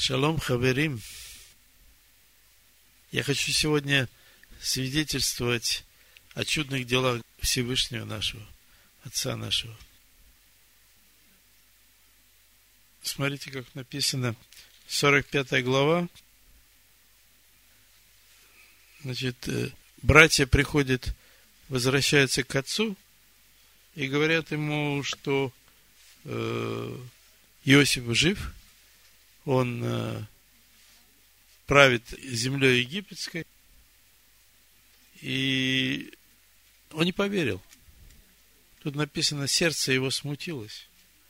Шалом, хаверим. Я хочу сегодня свидетельствовать о чудных делах Всевышнего нашего, Отца нашего. Смотрите, как написано, 45 глава. Значит, братья приходят, возвращаются к отцу и говорят ему, что Иосиф жив, он правит землей египетской, и он не поверил. Тут написано, сердце его смутилось,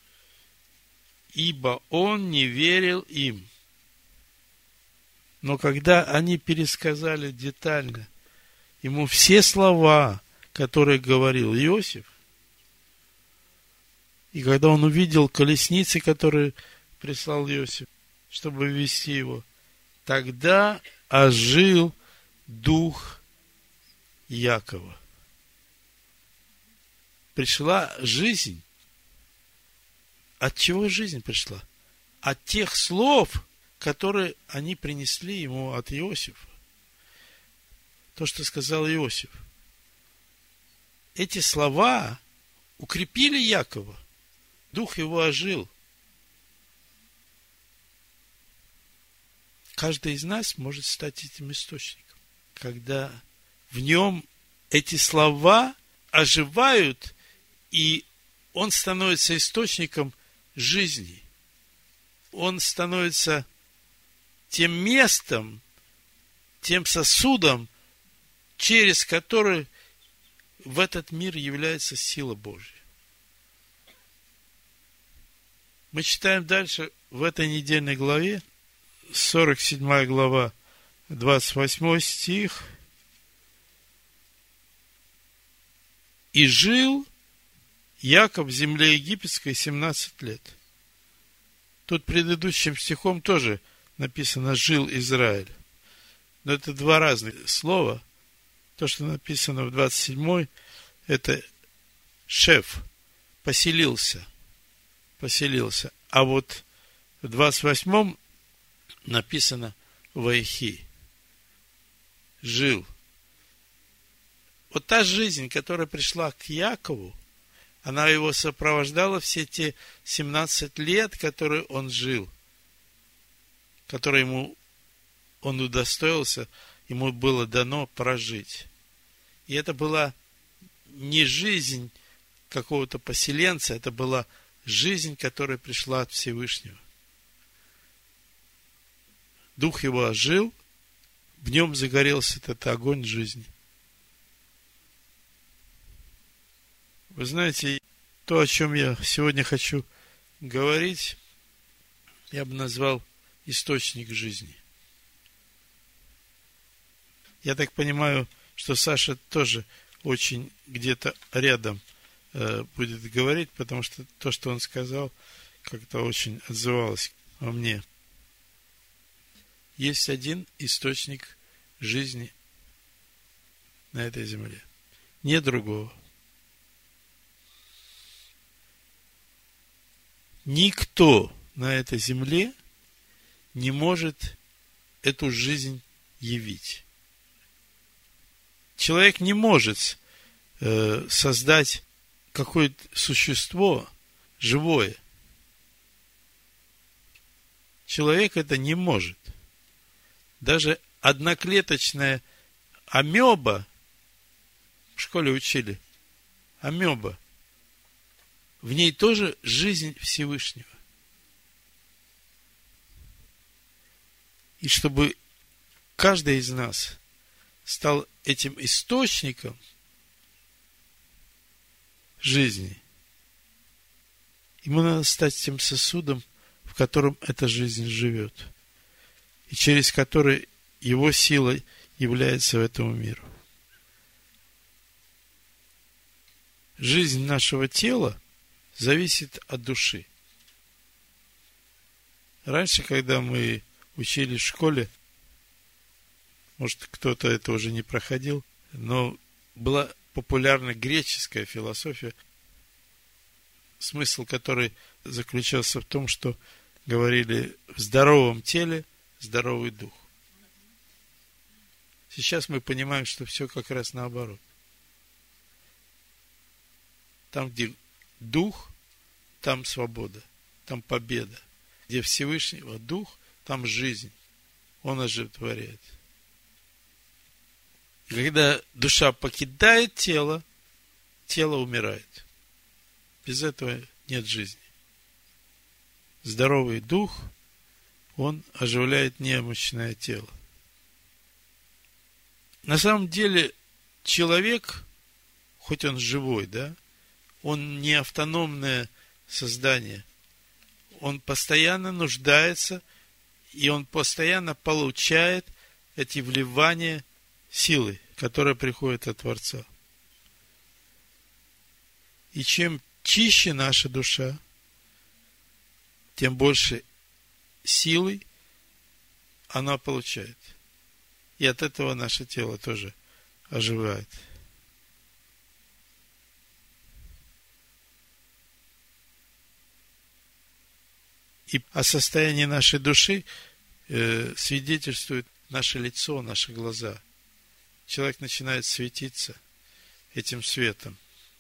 ибо он не верил им. Но когда они пересказали детально ему все слова, которые говорил Иосиф, и когда он увидел колесницы, которые прислал Иосиф, чтобы вести его, тогда ожил дух Якова. Пришла жизнь. От чего жизнь пришла? От тех слов, которые они принесли ему от Иосифа. То, что сказал Иосиф. Эти слова укрепили Якова. Дух его ожил. Каждый из нас может стать этим источником, когда в нем эти слова оживают, и он становится источником жизни. Он становится тем местом, тем сосудом, через который в этот мир является сила Божья. Мы читаем дальше в этой недельной главе, 47 глава, 28 стих. «И жил Яков в земле египетской 17 лет». Тут предыдущим стихом тоже написано «жил Израиль». Но это два разных слова. То, что написано в 27-й, это «шеф», поселился. А вот в 28-м написано «вайхи», жил. Вот та жизнь, которая пришла к Якову, она его сопровождала все те 17 лет, которые он жил, которые он удостоился, ему было дано прожить. И это была не жизнь какого-то поселенца, это была жизнь, которая пришла от Всевышнего. Дух его ожил, в нем загорелся этот огонь жизни. Вы знаете, то, о чем я сегодня хочу говорить, я бы назвал источник жизни. Я так понимаю, что Саша тоже очень где-то рядом будет говорить, потому что то, что он сказал, как-то очень отзывалось во мне. Есть один источник жизни на этой земле. Нет другого. Никто на этой земле не может эту жизнь явить. Человек не может создать какое-то существо живое. Человек это не может. Даже одноклеточная амеба, в школе учили, амеба, в ней тоже жизнь Всевышнего. И чтобы каждый из нас стал этим источником жизни, ему надо стать тем сосудом, в котором эта жизнь живет, и через который его сила является в этому миру. Жизнь нашего тела зависит от души. Раньше, когда мы учились в школе, может, кто-то это уже не проходил, но была популярна греческая философия, смысл которой заключался в том, что говорили, в здоровом теле здоровый дух. Сейчас мы понимаем, что все как раз наоборот. Там, где дух, там свобода, там победа. Где Всевышнего дух, там жизнь. Он оживотворяет. И когда душа покидает тело, тело умирает. Без этого нет жизни. Здоровый дух, он оживляет немощное тело. На самом деле, человек, хоть он живой, да, он не автономное создание. Он постоянно нуждается, и он постоянно получает эти вливания силы, которые приходят от Творца. И чем чище наша душа, тем больше силы она получает. И от этого наше тело тоже оживает. И о состоянии нашей души свидетельствует наше лицо, наши глаза. Человек начинает светиться этим светом.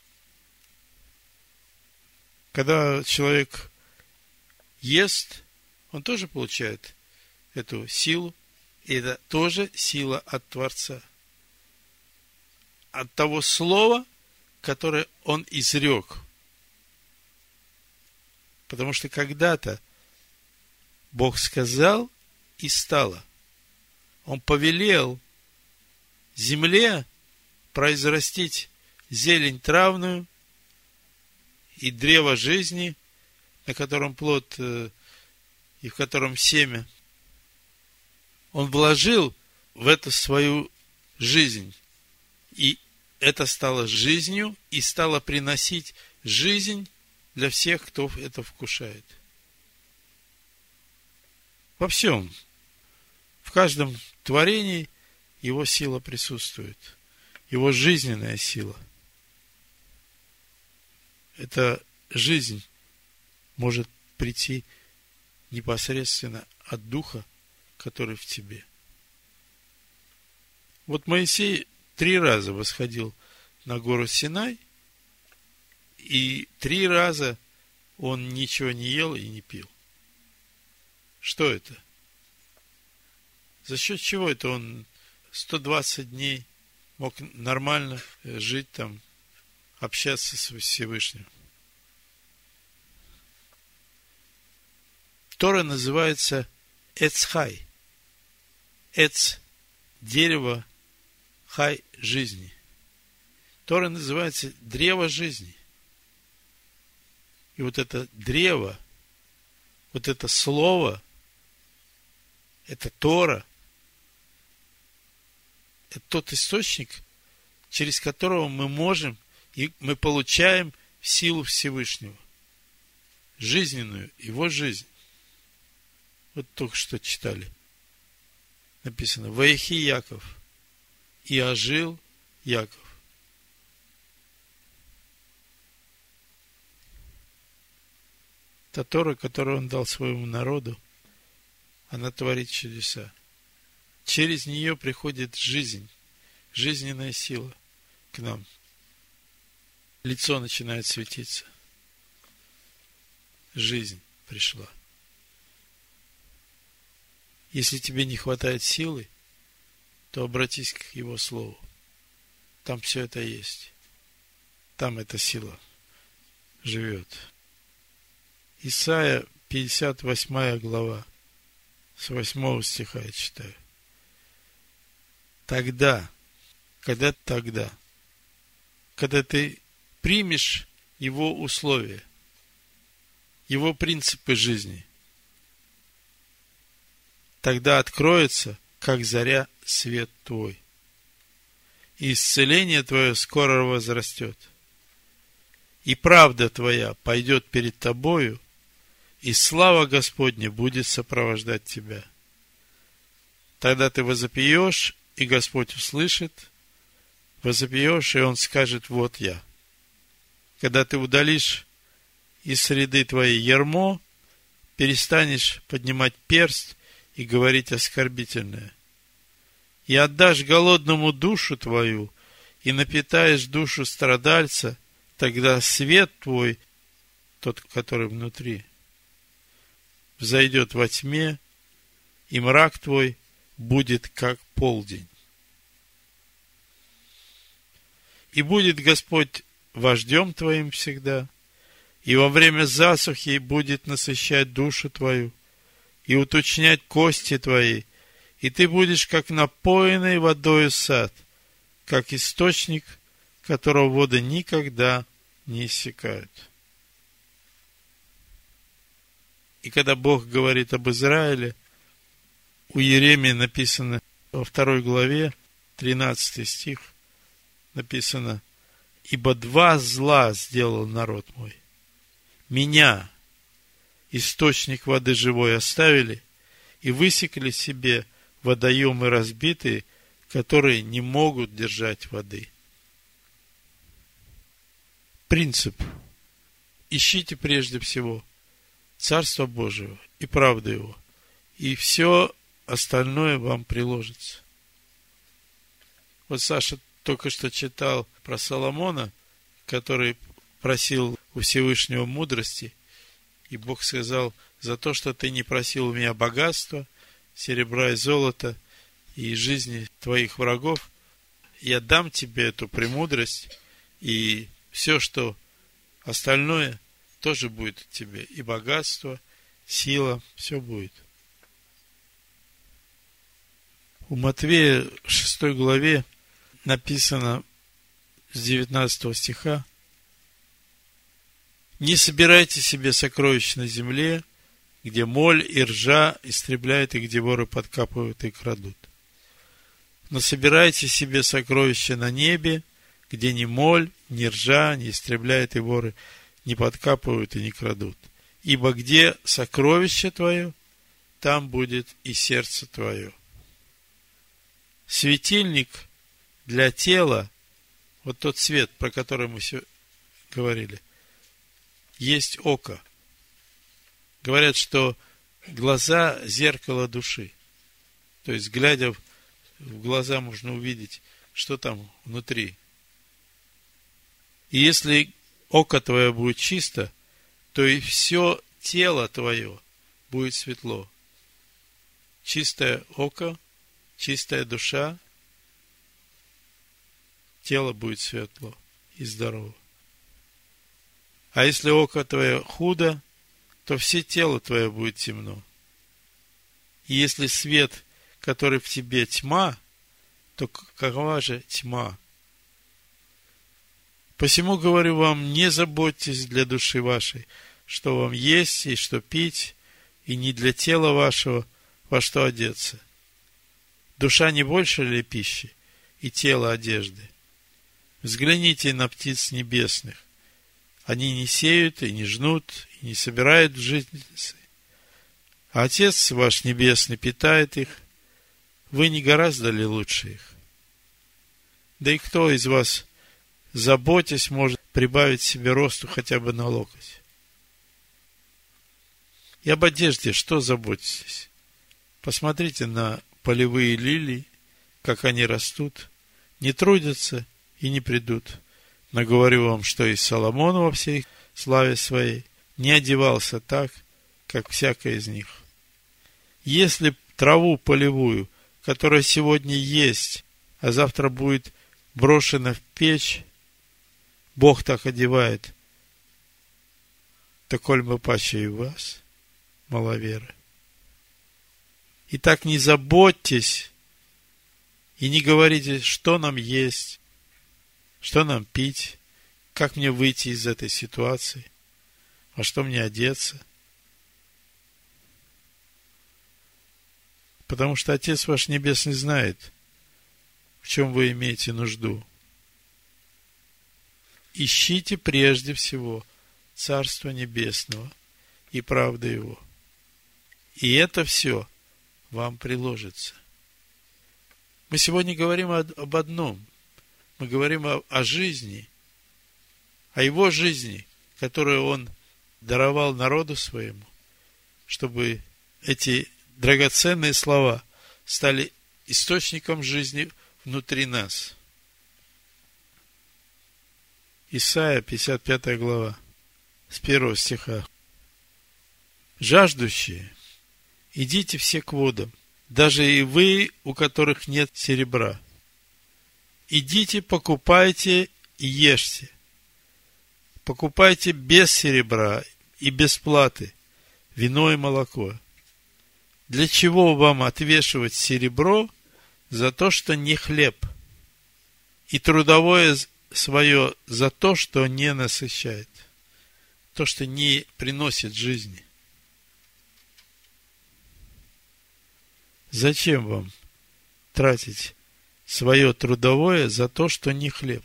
Когда человек ест, он тоже получает эту силу, и это тоже сила от Творца. От того слова, которое он изрек. Потому что когда-то Бог сказал, и стало. Он повелел земле произрастить зелень травную и древо жизни, на котором плод и в котором семя. Он вложил в это свою жизнь. И это стало жизнью и стало приносить жизнь для всех, кто это вкушает. Во всем. В каждом творении его сила присутствует. Его жизненная сила. Эта жизнь может прийти непосредственно от Духа, который в тебе. Вот Моисей 3 раза восходил на гору Синай, и 3 раза он ничего не ел и не пил. Что это? За счет чего это он 120 дней мог нормально жить там, общаться с Всевышним? Тора называется Эцхай. Эц – дерево, хай – жизни. Тора называется древо жизни. И вот это древо, вот это слово, это Тора, это тот источник, через которого мы можем, и мы получаем силу Всевышнего, жизненную, его жизнь. Вот только что читали. Написано: «Ваихи Яков, и ожил Яков». Та Тора, которую он дал своему народу, она творит чудеса. Через нее приходит жизнь, жизненная сила к нам. Лицо начинает светиться. Жизнь пришла. Если тебе не хватает силы, то обратись к Его Слову. Там все это есть. Там эта сила живет. Исайя 58 глава, с 8 стиха я читаю. Тогда, когда ты примешь Его условия, Его принципы жизни, тогда откроется, как заря, свет твой, и исцеление твое скоро возрастет, и правда твоя пойдет перед тобою, и слава Господня будет сопровождать тебя. Тогда ты возопьешь, и Господь услышит, возопьешь, и Он скажет: вот я. Когда ты удалишь из среды твоей ярмо, перестанешь поднимать перст и говорить оскорбительное. И отдашь голодному душу твою, и напитаешь душу страдальца, тогда свет твой, тот, который внутри, взойдет во тьме, и мрак твой будет как полдень. И будет Господь вождем твоим всегда, и во время засухи будет насыщать душу твою, и уточнять кости твои, и ты будешь как напоенный водою сад, как источник, которого воды никогда не иссякают. И когда Бог говорит об Израиле, у Иеремии написано во 2 главе, 13 стих, написано: «Ибо два зла сделал народ мой. Меня, источник воды живой, оставили и высекли себе водоемы разбитые, которые не могут держать воды». Принцип: ищите прежде всего Царство Божие и правду Его, и все остальное вам приложится. Вот Саша только что читал про Соломона, который просил у Всевышнего мудрости, и Бог сказал: за то, что ты не просил у меня богатства, серебра и золота, и жизни твоих врагов, я дам тебе эту премудрость, и все, что остальное, тоже будет тебе. И богатство, сила, все будет. У Матвея 6 главе написано с 19 стиха: «Не собирайте себе сокровищ на земле, где моль и ржа истребляют, и где воры подкапывают и крадут. Но собирайте себе сокровища на небе, где ни моль, ни ржа не истребляют, и воры не подкапывают и не крадут. Ибо где сокровище твое, там будет и сердце твое». Светильник для тела, вот тот свет, про который мы все говорили, есть око. Говорят, что глаза – зеркало души. То есть, глядя в глаза, можно увидеть, что там внутри. И если око твое будет чисто, то и все тело твое будет светло. Чистое око, чистая душа, тело будет светло и здорово. А если око твое худо, то все тело твое будет темно. И если свет, который в тебе, тьма, то какова же тьма? Посему говорю вам, не заботьтесь для души вашей, что вам есть и что пить, и не для тела вашего, во что одеться. Душа не больше ли пищи, и тело одежды? Взгляните на птиц небесных. Они не сеют и не жнут, и не собирают в житницы. А Отец ваш Небесный питает их. Вы не гораздо ли лучше их? Да и кто из вас, заботясь, может прибавить себе росту хотя бы на локоть? И об одежде что заботитесь? Посмотрите на полевые лилии, как они растут, не трудятся и не придут. Но говорю вам, что и Соломон во всей славе своей не одевался так, как всякая из них. Если траву полевую, которая сегодня есть, а завтра будет брошена в печь, Бог так одевает, то коль бы паче и вас, маловеры. Итак, не заботьтесь и не говорите, что нам есть, что нам пить, как мне выйти из этой ситуации, во что мне одеться. Потому что Отец ваш Небесный знает, в чем вы имеете нужду. Ищите прежде всего Царство Небесного и правды Его. И это все вам приложится. Мы сегодня говорим об одном. Мы говорим о жизни, о Его жизни, которую Он даровал народу своему, чтобы эти драгоценные слова стали источником жизни внутри нас. Исайя, 55 глава, с 1 стиха. «Жаждущие, идите все к водам, даже и вы, у которых нет серебра. Идите, покупайте и ешьте. Покупайте без серебра и без платы вино и молоко. Для чего вам отвешивать серебро за то, что не хлеб, и трудовое свое за то, что не насыщает, то, что не приносит жизни? Зачем вам тратить свое трудовое за то, что не хлеб?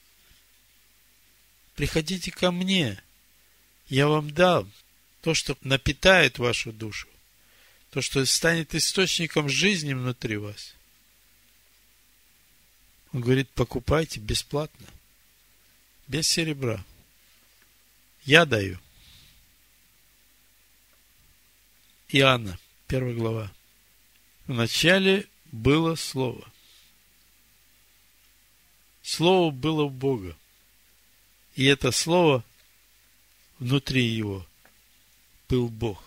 Приходите ко мне, я вам дам то, что напитает вашу душу, то, что станет источником жизни внутри вас. Он говорит, покупайте бесплатно, без серебра. Я даю. Иоанна, 1 глава. Вначале было Слово. Слово было у Бога. И это Слово, внутри Его, был Бог.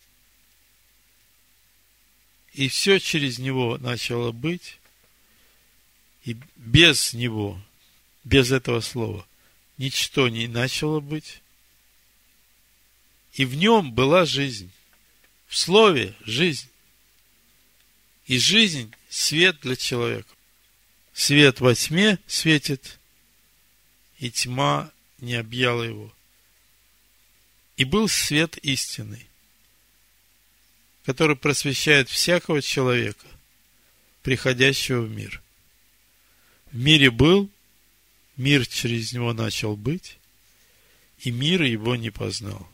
И все через Него начало быть, и без Него, без этого Слова, ничто не начало быть. И в Нем была жизнь. В Слове жизнь. И жизнь – свет для человека. Свет во тьме светит, и тьма не объяла его. И был свет истинный, который просвещает всякого человека, приходящего в мир. В мире был, мир через него начал быть, и мир его не познал.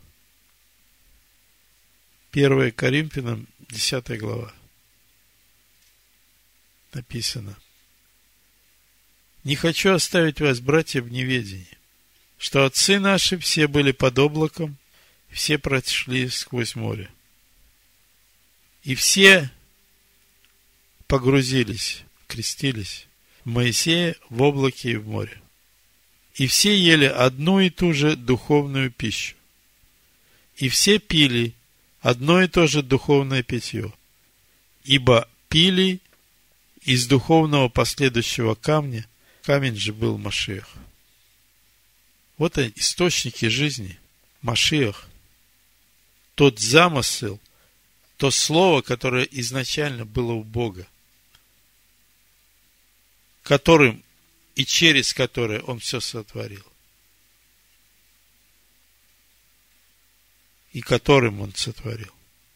1 Коринфянам, 10 глава. Написано: «Не хочу оставить вас, братья, в неведении, что отцы наши все были под облаком, все прошли сквозь море, и все погрузились, крестились в Моисея в облаке и в море, и все ели одну и ту же духовную пищу, и все пили одно и то же духовное питье, ибо пили из духовного последующего камня, камень же был Машиах». Вот они, источники жизни, Машиах. Тот замысел, то слово, которое изначально было у Бога, которым и через которое Он все сотворил. И которым Он сотворил.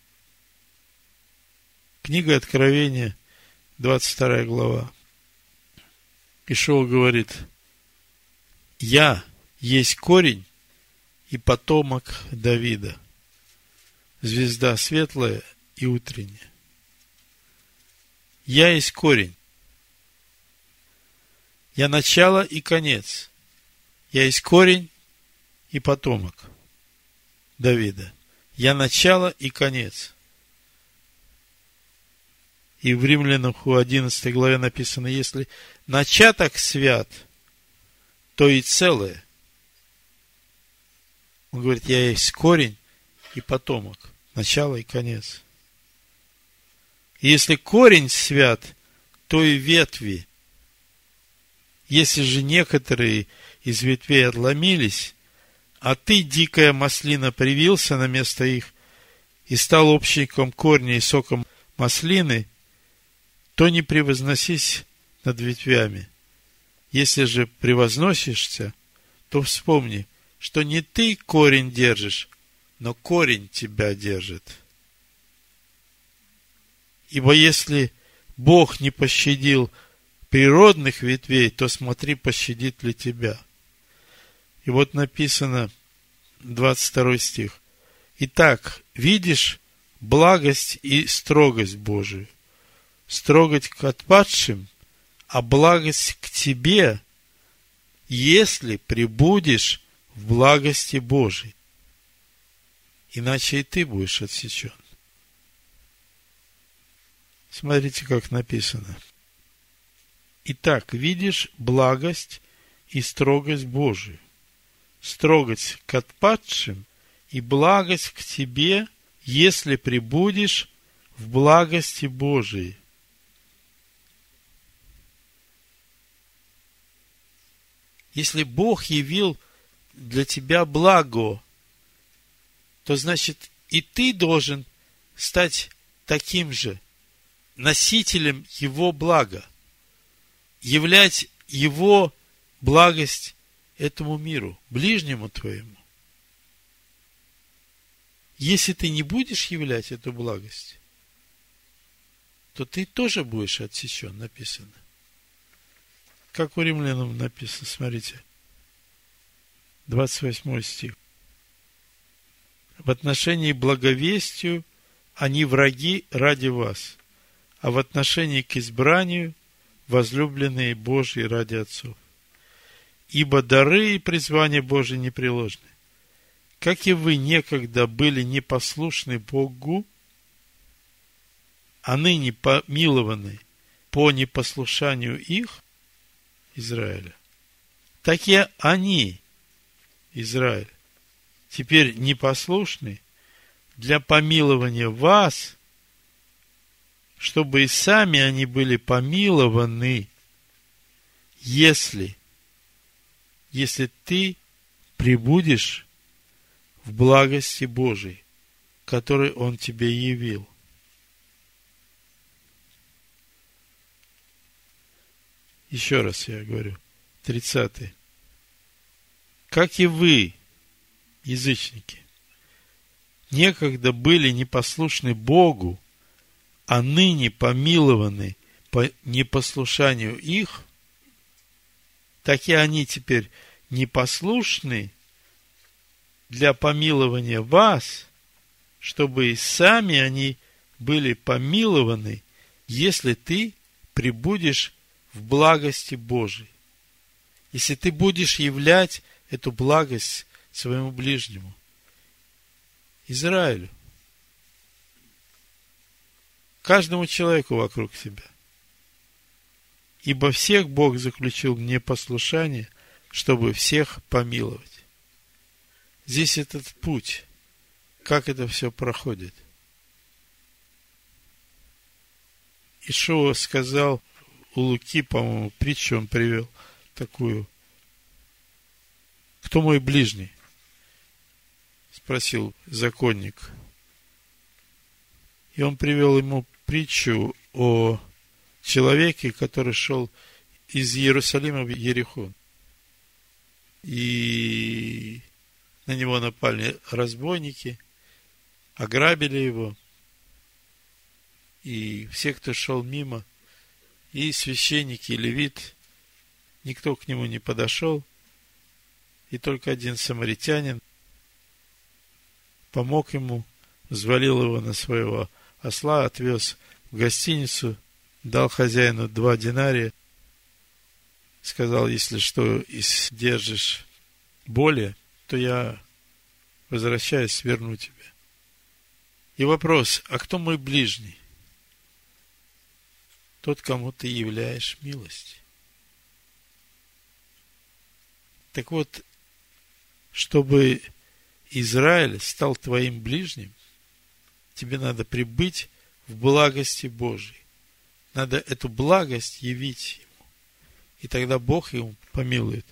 Книга Откровения, 22 глава. Ишуа говорит: «Я есть корень и потомок Давида, звезда светлая и утренняя». Я есть корень. Я начало и конец. Я есть корень и потомок Давида. Я начало и конец. И в Римлянам 11 главе написано: если начаток свят, то и целое. Он говорит: я есть корень и потомок, начало и конец. И если корень свят, то и ветви. Если же некоторые из ветвей отломились, а ты, дикая маслина, привился на место их и стал общником корня и соком маслины, то не превозносись над ветвями. Если же превозносишься, то вспомни, что не ты корень держишь, но корень тебя держит. Ибо если Бог не пощадил природных ветвей, то смотри, пощадит ли тебя. И вот написано, 22 стих: «Итак, видишь благость и строгость Божию, строгость к отпадшим, а благость к тебе, если пребудешь в благости Божией». иначе и ты будешь отсечен. Смотрите, как написано. Итак, видишь благость и строгость Божию, строгость к отпадшим и благость к тебе, если пребудешь в благости Божией. Если Бог явил для тебя благо, то значит и ты должен стать таким же носителем Его блага, являть Его благость этому миру, ближнему твоему. Если ты не будешь являть эту благость, то ты тоже будешь отсечен, написано. Как у римлянам написано, смотрите, 28 стих. В отношении благовестию они враги ради вас, а в отношении к избранию возлюбленные Божьи ради отцов. Ибо дары и призвания Божьи непреложны. Как и вы некогда были непослушны Богу, а ныне помилованы по непослушанию их, Израиля, так и они, Израиль, теперь непослушны для помилования вас, чтобы и сами они были помилованы, если ты пребудешь в благости Божией, которой Он тебе явил. Еще раз я говорю, 30. Как и вы, язычники, некогда были непослушны Богу, а ныне помилованы по непослушанию их, так и они теперь непослушны для помилования вас, чтобы и сами они были помилованы, если ты пребудешь в благости Божией. Если ты будешь являть эту благость своему ближнему, Израилю, каждому человеку вокруг себя. Ибо всех Бог заключил в непослушание, чтобы всех помиловать. Здесь этот путь, как это все проходит. Ишуа сказал, у Луки, по-моему, притчу он привел такую. Кто мой ближний? Спросил законник. И он привел ему притчу о человеке, который шел из Иерусалима в Иерихон. И на него напали разбойники, ограбили его. И все, кто шел мимо, и священники, и левит, никто к нему не подошел. И только один самаритянин помог ему, взвалил его на своего осла, отвез в гостиницу, дал хозяину 2 динария, сказал, если что, издержишь более, то я возвращаюсь, верну тебе. И вопрос, а кто мой ближний? Тот, кому ты являешь милость. Так вот, чтобы Израиль стал твоим ближним, тебе надо пребыть в благости Божией. Надо эту благость явить ему. И тогда Бог ему помилует.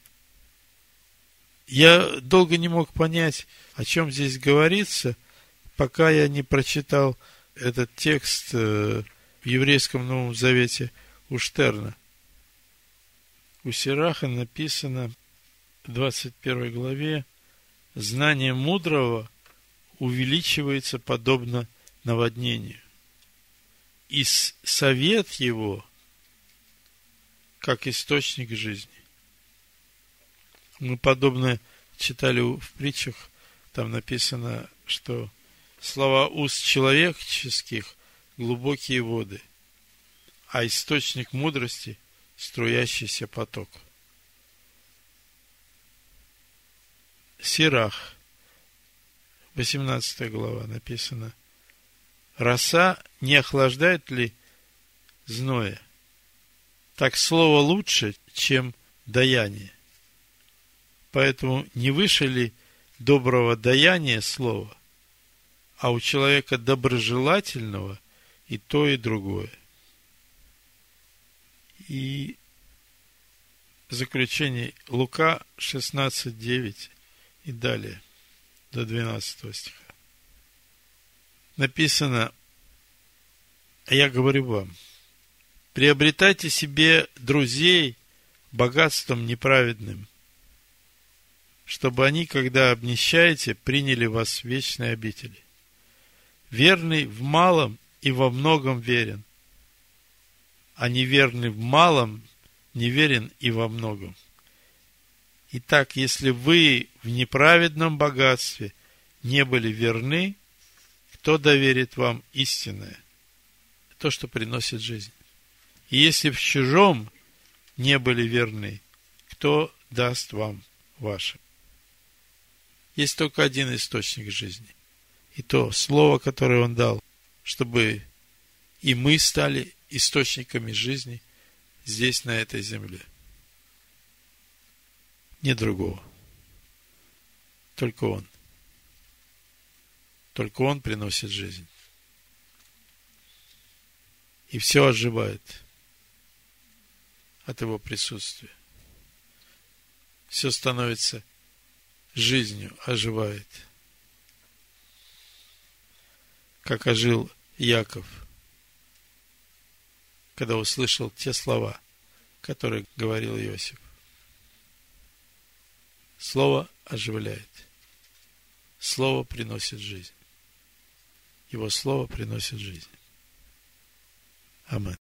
Я долго не мог понять, о чем здесь говорится, пока я не прочитал этот текст в еврейском Новом Завете у Штерна. У Сираха написано в 21 главе: знание мудрого увеличивается подобно наводнению, и совет его как источник жизни. Мы подобное читали в притчах, там написано, что слова уст человеческих глубокие воды, а источник мудрости струящийся поток. Сирах 18 глава написано: роса не охлаждает ли зноя? Так слово лучше, чем даяние. Поэтому не выше ли доброго даяния слова, а у человека доброжелательного и то, и другое. И в заключение Лука 16:9 и далее, до 12 стиха. Написано: а я говорю вам, приобретайте себе друзей богатством неправедным, чтобы они, когда обнищаете, приняли вас в вечные обители. Верный в малом и во многом верен, а неверный в малом неверен и во многом. Итак, если вы в неправедном богатстве не были верны, кто доверит вам истинное, то, что приносит жизнь? И если в чужом не были верны, кто даст вам ваше? Есть только один источник жизни. И то слово, которое Он дал, чтобы и мы стали источниками жизни здесь, на этой земле. Нет другого. Только Он. Только Он приносит жизнь. И все оживает от Его присутствия. Все становится жизнью, оживает. Как ожил Яков, когда услышал те слова, которые говорил Иосиф. Слово оживляет. Слово приносит жизнь. Его Слово приносит жизнь. Аминь.